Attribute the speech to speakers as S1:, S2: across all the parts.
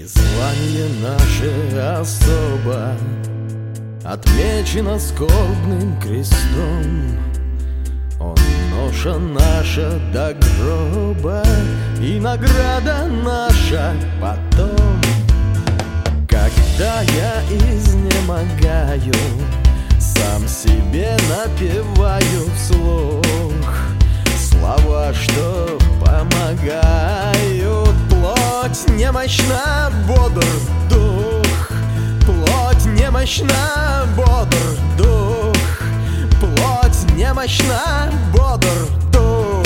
S1: Призвание наше особо отмечено скорбным крестом. Он ноша наша до гроба, и награда наша потом. Когда я изнемогаю, сам себе напеваю вслух слова, что помогают. Плоть немощна, бодр дух. Плоть немощна, бодр дух. Плоть немощна, бодр дух.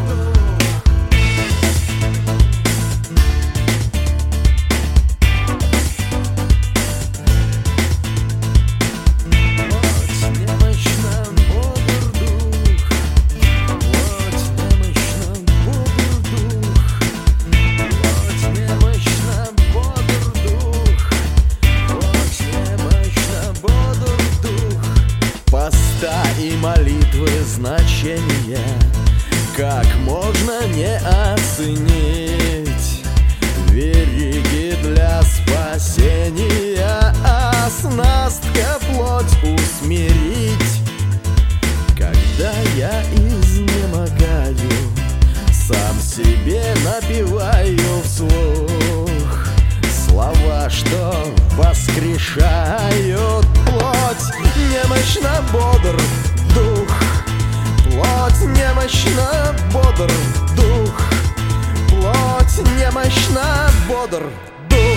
S1: И молитвы значения как можно не оценить. Вериги для спасения, оснастка плоть усмирить. Когда я изнемогаю, сам себе напеваю вслух слова, что воскрешают. Плоть немощна, бодр дух. Плоть немощна, бодр дух. Плоть немощна, бодр дух.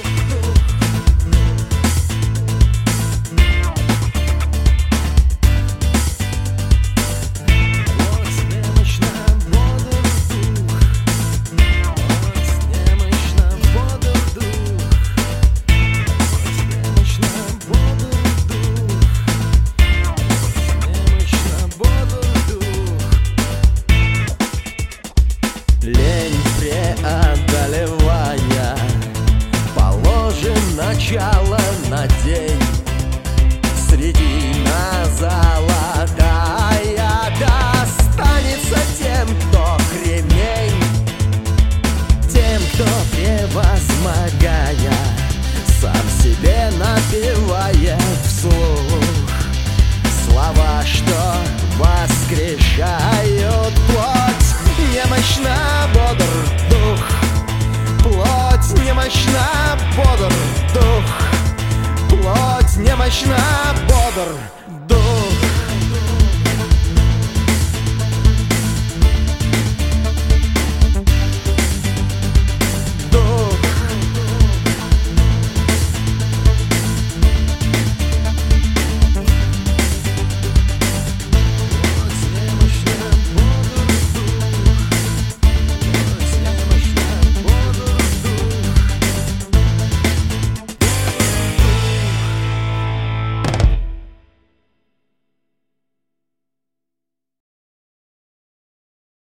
S1: Лень преодолевая, положим начало на день. Средина золотая достанется тем, кто кремень. Тем, кто превозмогая, сам себе напевает вслух слова, что воскрешают. Плоть немощна, бодр дух. Плоть немощна, бодр дух. Плоть немощна, бодр